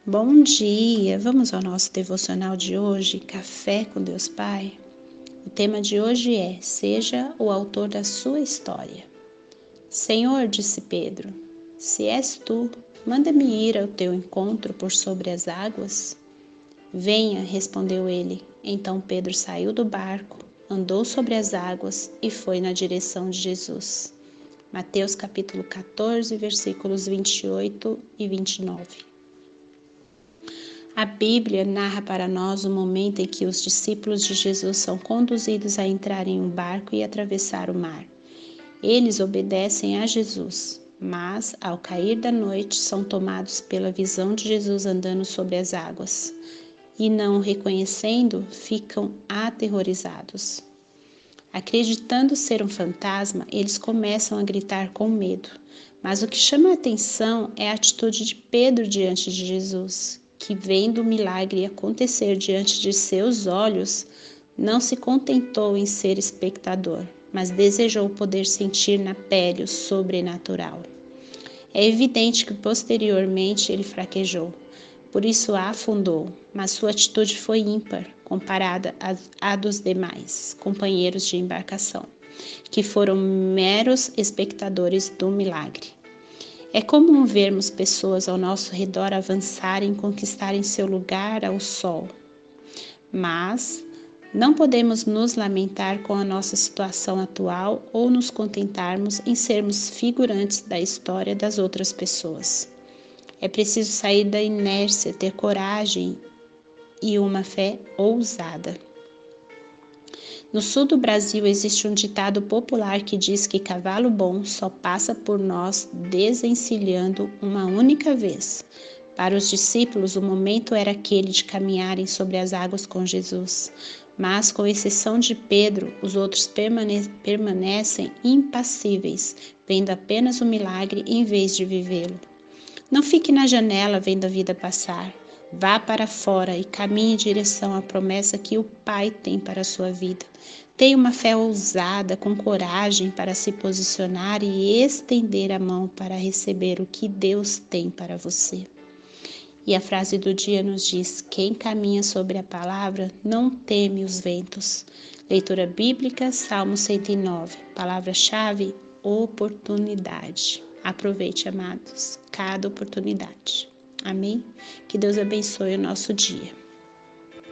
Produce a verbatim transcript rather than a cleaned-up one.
Bom dia! Vamos ao nosso devocional de hoje, Café com Deus Pai? O tema de hoje é: seja o autor da sua história. Senhor, disse Pedro, se és tu, manda-me ir ao teu encontro por sobre as águas. Venha, respondeu ele. Então Pedro saiu do barco, andou sobre as águas e foi na direção de Jesus. Mateus capítulo quatorze, versículos vinte e oito e vinte e nove. A Bíblia narra para nós o momento em que os discípulos de Jesus são conduzidos a entrar em um barco e atravessar o mar. Eles obedecem a Jesus, mas, ao cair da noite, são tomados pela visão de Jesus andando sobre as águas e, não o reconhecendo, ficam aterrorizados. Acreditando ser um fantasma, eles começam a gritar com medo. Mas o que chama a atenção é a atitude de Pedro diante de Jesus, que, vendo o milagre acontecer diante de seus olhos, não se contentou em ser espectador, mas desejou poder sentir na pele o sobrenatural. É evidente que posteriormente ele fraquejou, por isso afundou, mas sua atitude foi ímpar comparada à dos demais companheiros de embarcação, que foram meros espectadores do milagre. É comum vermos pessoas ao nosso redor avançarem e conquistarem seu lugar ao sol, mas não podemos nos lamentar com a nossa situação atual ou nos contentarmos em sermos figurantes da história das outras pessoas. É preciso sair da inércia, ter coragem e uma fé ousada. No sul do Brasil existe um ditado popular que diz que cavalo bom só passa por nós desencilhando uma única vez. Para os discípulos, o momento era aquele de caminharem sobre as águas com Jesus. Mas, com exceção de Pedro, os outros permane- permanecem impassíveis, vendo apenas o milagre em vez de vivê-lo. Não fique na janela vendo a vida passar. Vá para fora e caminhe em direção à promessa que o Pai tem para a sua vida. Tenha uma fé ousada, com coragem para se posicionar e estender a mão para receber o que Deus tem para você. E a frase do dia nos diz: quem caminha sobre a palavra não teme os ventos. Leitura bíblica, Salmo cento e nove. Palavra-chave: oportunidade. Aproveite, amados, cada oportunidade. Amém? Que Deus abençoe o nosso dia.